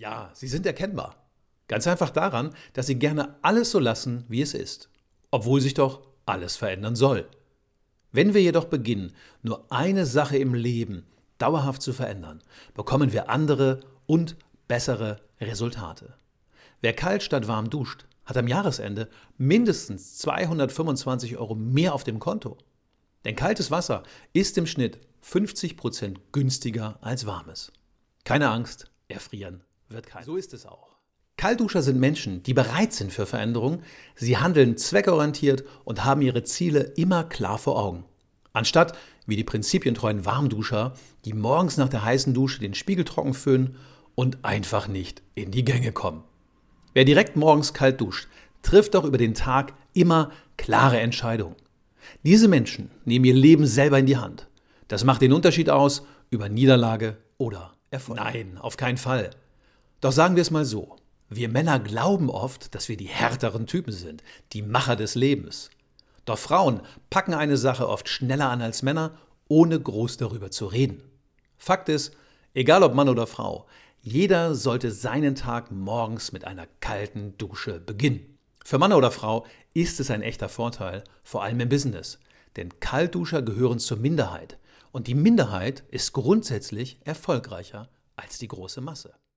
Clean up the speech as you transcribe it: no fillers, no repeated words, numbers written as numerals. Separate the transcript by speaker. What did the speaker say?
Speaker 1: Ja, sie sind erkennbar. Ganz einfach daran, dass sie gerne alles so lassen, wie es ist. Obwohl sich doch alles verändern soll. Wenn wir jedoch beginnen, nur eine Sache im Leben dauerhaft zu verändern, bekommen wir andere und bessere Resultate. Wer kalt statt warm duscht, hat am Jahresende mindestens 225 Euro mehr auf dem Konto. Denn kaltes Wasser ist im Schnitt 50% günstiger als warmes. Keine Angst, erfrieren wird keiner. So ist es auch. Kaltduscher sind Menschen, die bereit sind für Veränderungen, sie handeln zweckorientiert und haben ihre Ziele immer klar vor Augen. Anstatt, wie die prinzipientreuen Warmduscher, die morgens nach der heißen Dusche den Spiegel trocken föhnen und einfach nicht in die Gänge kommen. Wer direkt morgens kalt duscht, trifft auch über den Tag immer klare Entscheidungen. Diese Menschen nehmen ihr Leben selber in die Hand. Das macht den Unterschied aus über Niederlage oder Erfolg. Nein, auf keinen Fall. Doch sagen wir es mal so. Wir Männer glauben oft, dass wir die härteren Typen sind, die Macher des Lebens. Doch Frauen packen eine Sache oft schneller an als Männer, ohne groß darüber zu reden. Fakt ist, egal ob Mann oder Frau, jeder sollte seinen Tag morgens mit einer kalten Dusche beginnen. Für Mann oder Frau ist es ein echter Vorteil, vor allem im Business. Denn Kaltduscher gehören zur Minderheit. Und die Minderheit ist grundsätzlich erfolgreicher als die große Masse.